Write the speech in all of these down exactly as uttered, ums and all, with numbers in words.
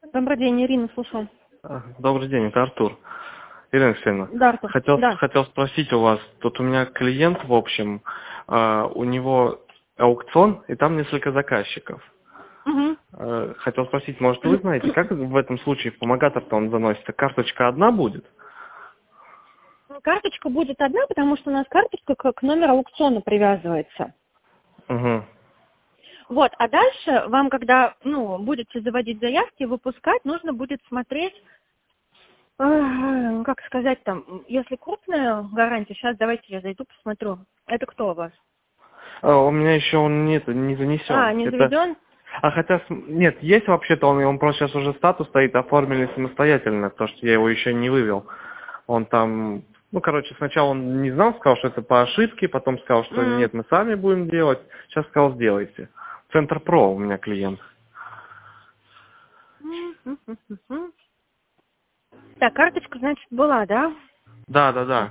Добрый день, Ирина, слушаю. А, Добрый день, это Артур. Ирина Алексеевна, Да, Артур. хотел, Да. хотел спросить у вас, тут у меня клиент, в общем, а, у него аукцион, и там несколько заказчиков. Угу. А, Хотел спросить, может, вы знаете, как в этом случае в помогатор-то он заносится? Карточка одна будет? Карточка будет одна, потому что у нас карточка к, к номеру аукциона привязывается. Угу. Вот, а дальше вам, когда, ну, будете заводить заявки, выпускать, нужно будет смотреть, э, как сказать там, если крупная гарантия, сейчас давайте я зайду, посмотрю. Это кто у вас? А, у меня еще он нет, не занесен. А, не Это... заведен? А хотя, с- нет, есть вообще-то, он, он просто сейчас уже статус стоит, оформили самостоятельно, потому что я его еще не вывел. Он там, ну, короче, сначала он не знал, сказал, что это по ошибке, потом сказал, что М. нет, мы сами будем делать. Сейчас сказал, сделайте. Центр Про у меня клиент. М, м, м, м, м. Так, карточка, значит, была, да? Да, да, да.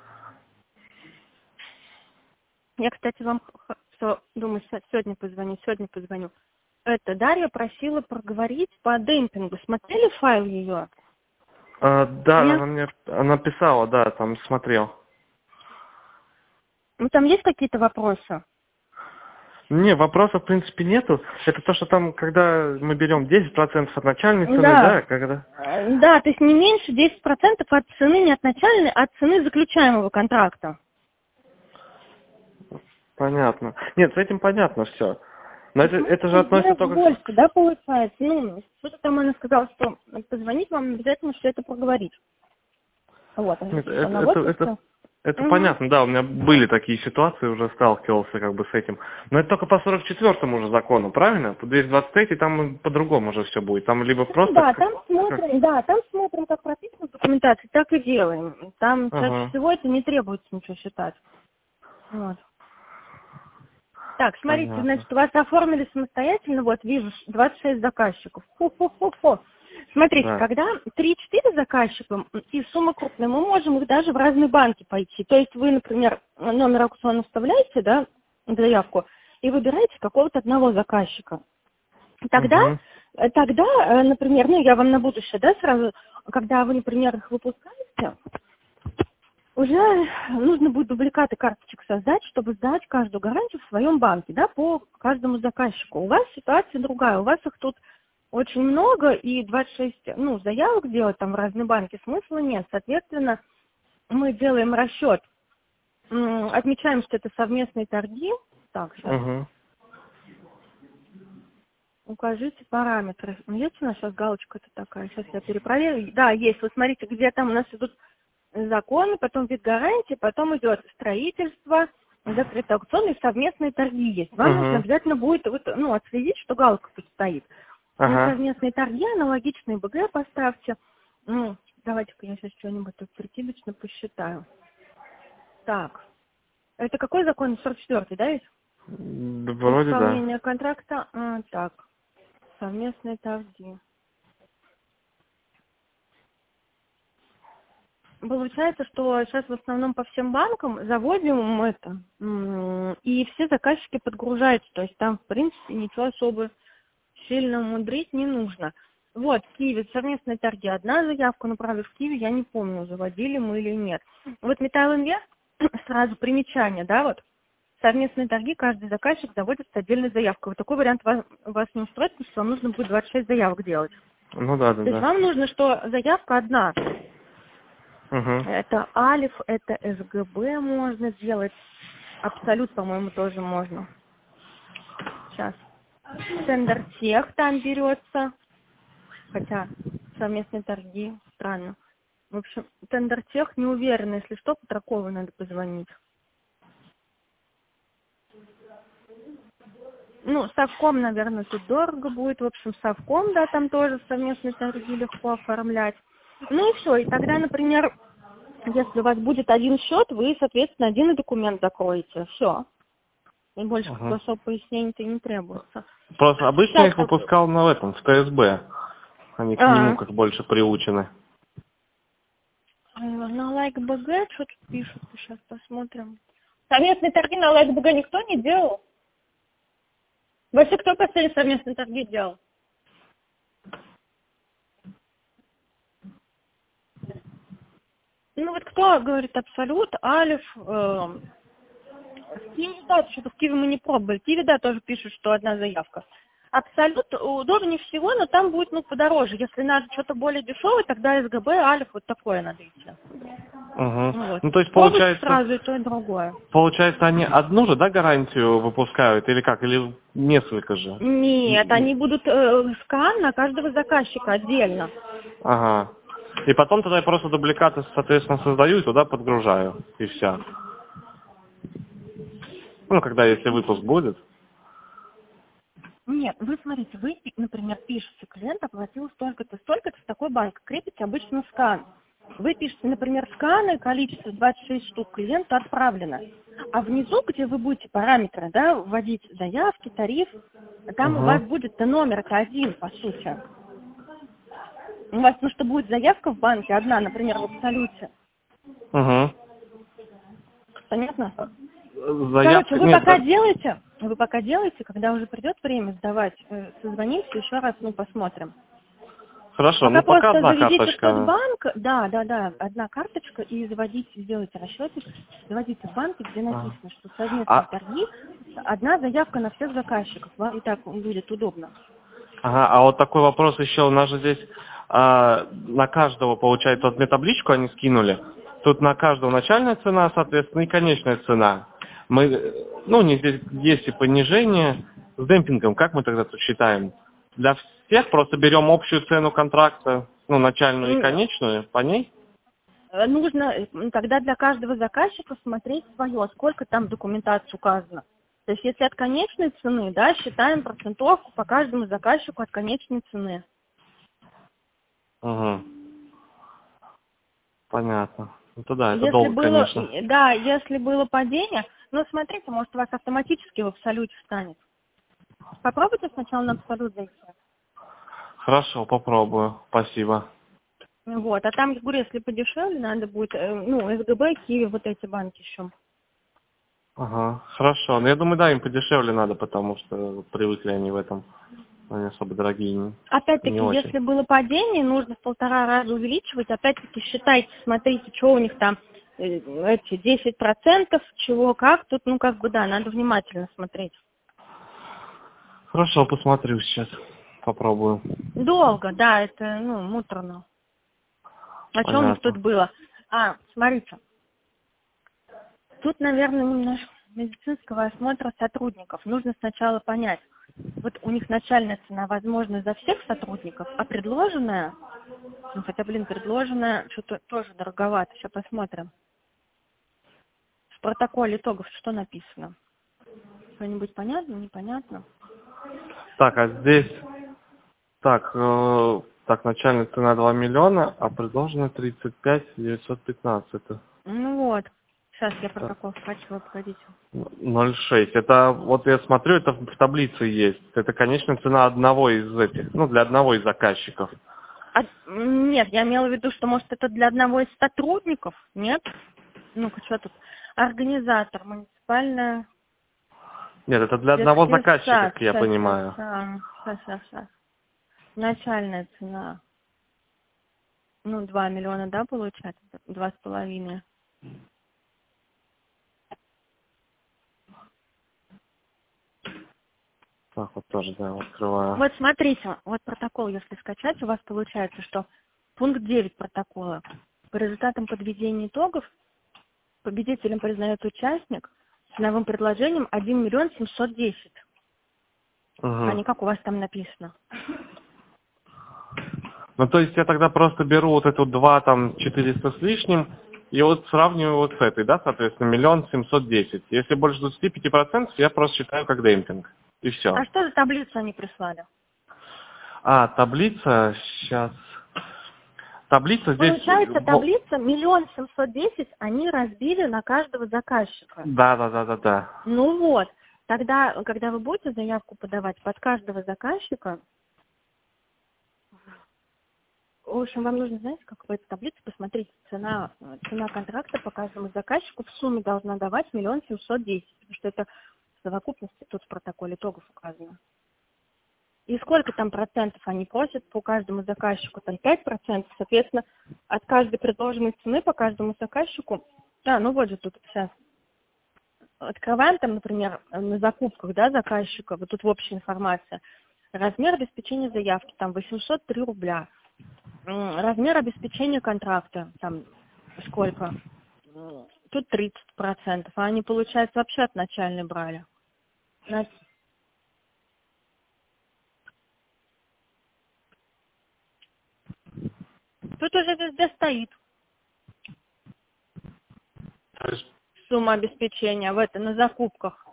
Я, кстати, вам х- всё, думаю, се- сегодня позвоню, сегодня позвоню. Это Дарья просила проговорить по демпингу. Смотрели файл ее? А, да, Нет? она мне, она писала, да, там смотрел. Ну, там есть какие-то вопросы? Не, вопросов в принципе нету. Это то, что там, когда мы берем десять процентов от начальной цены, Да. да, когда... Э, Да, то есть не меньше десять процентов от цены, не от начальной, а от цены заключаемого контракта. Понятно. Нет, с этим понятно все. Но И это, это же смысл относится сделать только больше, к... да, получается? Ну, что-то там она сказала, что позвонить вам обязательно все это проговорить. Вот, она Нет, написала это, на это, вот и это, все. это Угу. понятно, да, у меня были такие ситуации, уже сталкивался как бы с этим. Но это только по сорок четвёртому уже закону, правильно? По двести двадцать третьему там по-другому уже все будет. Там либо просто... Да, Как... там как- смотрим, да, там смотрим, как прописано в документации, так и делаем. Там чаще Ага, всего это не требуется ничего считать. Вот. Так, смотрите, понятно. значит, вас оформили самостоятельно, вот вижу, ш- двадцать шесть заказчиков. Фу-фу-фу-фу. Смотрите, Да. когда три-четыре заказчика м, и сумма крупная, мы можем их даже в разные банки пойти. То есть вы, например, номер аукциона вставляете, да, заявку, и выбираете какого-то одного заказчика. Тогда, Угу. э, тогда, э, например, ну, я вам на будущее, да, сразу, когда вы, например, их выпускаете, уже нужно будет дубликаты карточек создать, чтобы сдать каждую гарантию в своем банке, да, по каждому заказчику. У вас ситуация другая, у вас их тут очень много, и двадцать шесть, ну, заявок делать там в разные банки смысла нет. Соответственно, мы делаем расчет, м, отмечаем, что это совместные торги. Так, сейчас, Угу. укажите параметры. Ну, есть у нас сейчас галочка-то такая, сейчас я перепроверю. Да, есть, вот смотрите, где там у нас идут законы, потом вид гарантии, потом идет строительство, закрытый аукцион и совместные торги есть. Вам нужно Угу. обязательно будет вот, ну, отследить, что галка тут стоит. На Ага. совместные торги аналогичные БГ поставьте. Ну, давайте-ка я сейчас что-нибудь тут прикидочно посчитаю. Так, это какой закон? сорок четвёртый, да, ведь? Да, вроде да. Исполнение контракта. А, так, совместные торги. Получается, что сейчас в основном по всем банкам заводим это, м, и все заказчики подгружаются, то есть там, в принципе, ничего особо сильно мудрить не нужно. Вот, в Киеве совместные торги, одна заявка, но, правда, в Киеве я не помню, заводили мы или нет. Вот Металл Инвест, сразу примечание, да, вот, совместные торги, каждый заказчик заводит с отдельной заявкой. Вот такой вариант вас, вас не устроит, потому что вам нужно будет двадцать шесть заявок делать. Ну да, да, То есть да. вам нужно, что заявка одна. Угу. Это Алиф, это СГБ можно делать. Абсолют, по-моему, тоже можно. Сейчас. Тендертех там берется. Хотя совместные торги, странно. В общем, Тендертех не уверена. Если что, Петраковой надо позвонить. Ну, Совком, наверное, тут дорого будет. В общем, Совком, да, там тоже совместные торги легко оформлять. Ну и все. И тогда, например, если у вас будет один счет, вы, соответственно, один документ закроете. Все. И больше Угу. особо пояснений-то и не требуется. Просто обычно я Сейчас их так. выпускал на этом, в ТСБ. Они к нему А, как больше приучены. на лайк БГ что-то пишут, сейчас посмотрим. Совместные торги на лайк БГ никто не делал? Вообще, кто последний совместные торги делал? Ну вот кто говорит Абсолют, Алиф, э, Киви, да, что-то в Киви мы не пробовали. Киви, да, тоже пишут, что одна заявка. Абсолют удобнее всего, но там будет, ну, подороже. Если надо что-то более дешевое, тогда СГБ, Алиф, вот такое надо идти. Угу. Ну, вот. Ну, то есть, Пробуйте получается, сразу и то, и другое. получается, они одну же, да, гарантию выпускают, или как, или несколько же? Нет, они будут э, скан на каждого заказчика отдельно. Ага. И потом тогда я просто дубликаты, соответственно, создаю и туда подгружаю, и все. Ну, когда, если выпуск будет. Нет, вы смотрите, вы, например, пишете, клиент оплатил столько-то, столько-то в такой банк, крепите обычно скан. Вы пишете, например, сканы, количество двадцать шесть штук клиенту отправлено. А внизу, где вы будете параметры, да, вводить заявки, тариф, там у Угу. вас будет номер это один, по сути. У вас, ну, что будет заявка в банке одна, например, в Абсолюте. Угу. Понятно? Короче, Заявка, вы нет, пока да. делаете, вы пока делаете, когда уже придет время сдавать, э, созвонимся еще раз, ну, посмотрим. Хорошо, Пока ну пока просто одна заведите в тот карточка. банк, да, да, да, одна карточка, и заводите, сделайте расчетик, заводите в банке, где А, написано, что совместные а- торги, одна заявка на всех заказчиков, вам и так будет удобно. ага, а вот такой вопрос еще, у нас же здесь а, на каждого, получается, вот мне табличку они скинули, тут на каждого начальная цена, соответственно, и конечная цена. Мы, э, ну, не здесь есть и понижение с демпингом, как мы тогда тут считаем? Для всех просто берем общую цену контракта, ну, начальную и М, конечную, по ней? э, Нужно э, тогда для каждого заказчика смотреть свое, сколько там в документации указано. То есть если от конечной цены, да, считаем процентовку по каждому заказчику от конечной цены. Угу, понятно. Ну, да, это Если долго, было, конечно. да, если было падение, ну, смотрите, может, у вас автоматически в абсолюте встанет. Попробуйте сначала на абсолют зайти. Хорошо, попробую, спасибо. Вот, а там, я говорю, если подешевле, надо будет, э, ну, СГБ, Киви, вот эти банки еще. Ага, хорошо. Ну, я думаю, да, им подешевле надо, потому что привыкли они в этом. Они особо дорогие не, не Опять-таки, очень. если было падение, нужно в полтора раза увеличивать. Опять-таки, считайте, смотрите, что у них там, э, эти десять процентов, чего, как. Тут, ну, как бы, да, надо внимательно смотреть. Хорошо, посмотрю сейчас. Попробую. Долго, да, это, ну, муторно. А что у них тут Понятно. было? А, смотрите, тут, наверное, немножко медицинского осмотра сотрудников. Нужно сначала понять, вот у них начальная цена, возможно, за всех сотрудников, а предложенная, ну, хотя, блин, предложенная что-то тоже дороговато. Сейчас посмотрим. В протоколе итогов что написано? Что-нибудь понятно, непонятно? Так, а здесь... Так, э, так, начальная цена два миллиона, а предложенная тридцать пять девятьсот пятнадцать. Это Ну вот. Сейчас я так, протокол скачиваю, погодите. ноль шесть. Это, вот я смотрю, это в таблице есть. Это конечная цена одного из этих, ну, для одного из заказчиков. А, м, нет, я имела в виду, что, может, это для одного из сотрудников? Нет? Ну-ка, что тут? Организатор, муниципальная Нет, это для одного детский заказчика, сад. как я Сейчас, сейчас, понимаю. сейчас, сейчас, сейчас. Начальная цена. Ну, два миллиона, да, получается? Два с половиной. Так, вот тоже, да, открываю. Вот смотрите, вот протокол, если скачать, у вас получается, что пункт девять протокола. По результатам подведения итогов победителем признает участник с ценовым предложением один миллион семьсот десять. А Угу. не как у вас там написано. Ну, то есть я тогда просто беру вот эту два, там, четыреста с лишним, и вот сравниваю вот с этой, да, соответственно, миллион семьсот десять. Если больше двадцати пяти процентов, я просто считаю как демпинг. И все. А что за таблицу они прислали? А, таблица, сейчас. Таблица здесь... Получается, во- таблица миллион семьсот десять они разбили на каждого заказчика. Да, да, да, да, да. Ну вот, тогда, когда вы будете заявку подавать под каждого заказчика, в общем, вам нужно, знаете, как в этой таблице посмотреть, цена, э, цена контракта по каждому заказчику в сумме должна давать миллион семьсот десять, потому что это в совокупности тут в протоколе итогов указано. И сколько там процентов они просят по каждому заказчику, там пять процентов, соответственно, от каждой предложенной цены по каждому заказчику. А, ну вот же тут сейчас. Открываем там, например, на закупках, да, заказчика, вот тут в общей информации. Размер обеспечения заявки, там, восемьсот три рубля. Размер обеспечения контракта, там, сколько? Тут тридцать процентов. А они, получается, вообще от начальной брали. Тут уже везде стоит сумма обеспечения в это, на закупках.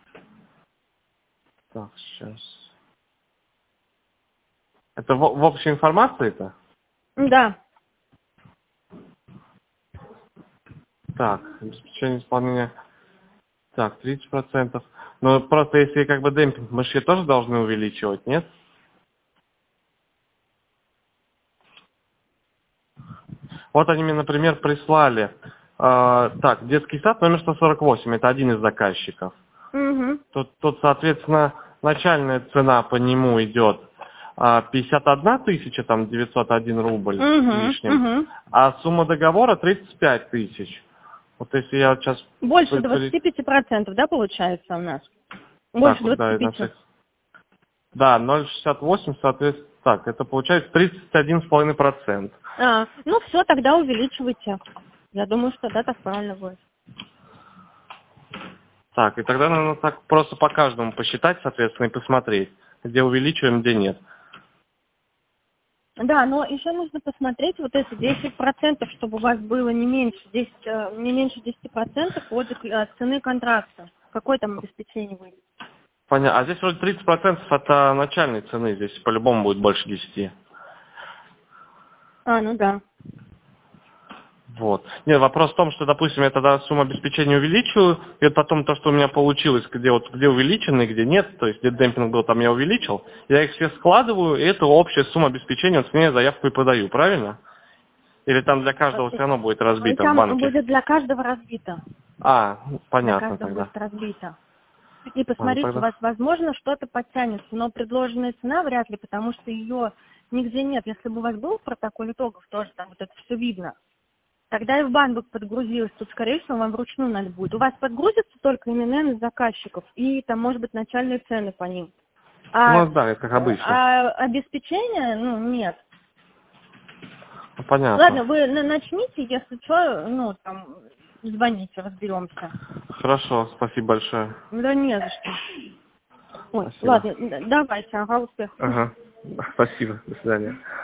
Так, сейчас. Это в, в общей информации-то? Да. Так, обеспечение исполнения. Так, тридцать процентов. Но просто если как бы демпинг, мы же ее тоже должны увеличивать, нет? Вот они мне, например, прислали. Э, так, детский сад номер сто сорок восемь, это один из заказчиков. Угу. Тут, тут, соответственно, начальная цена по нему идет э, пятьдесят одна тысяча, там девятьсот один рубль Угу. с лишним, Угу. а сумма договора тридцать пять тысяч. Вот если я вот сейчас... Больше двадцати пяти процентов, да, получается у нас? Больше так, двадцати пяти. да, да, ноль шестьдесят восемь, соответственно, так, это получается тридцать один с половиной процент. А, ну все, тогда увеличивайте. Я думаю, что да, так правильно будет. Так, и тогда надо так просто по каждому посчитать, соответственно, и посмотреть, где увеличиваем, где нет. Да, но еще нужно посмотреть вот эти десять процентов, чтобы у вас было не меньше десять, не меньше десяти процентов от цены контракта. Какое там обеспечение выйдет? Понятно. А здесь вроде тридцать процентов от а, начальной цены, здесь по-любому будет больше десяти. А, ну да. Вот. Нет, вопрос в том, что, допустим, я тогда сумму обеспечения увеличиваю, и вот потом то, что у меня получилось, где вот где увеличено и где нет, то есть где демпинг был, там я увеличил, я их все складываю, и это общая сумма обеспечения, вот с ней заявку и подаю, правильно? Или там для каждого все равно будет разбито там в банке? Будет для каждого разбито. А, Для понятно каждого тогда. будет разбито. И посмотрите, а, тогда... у вас, возможно, что-то подтянется, но предложенная цена вряд ли, потому что ее нигде нет. Если бы у вас был протокол итогов, тоже там вот это все видно. Тогда и в банк подгрузилось, тут, скорее всего, вам вручную надо будет. У вас подгрузятся только имена заказчиков и там, может быть, начальные цены по ним. А, ну да, это как обычно. А обеспечения, ну, нет. Ну, понятно. Ладно, вы начните, если что, ну, там, звоните, разберемся. Хорошо, спасибо большое. Да не за что. Ой, Спасибо. ладно, давайте, ага, успехов. Ага, спасибо, до свидания.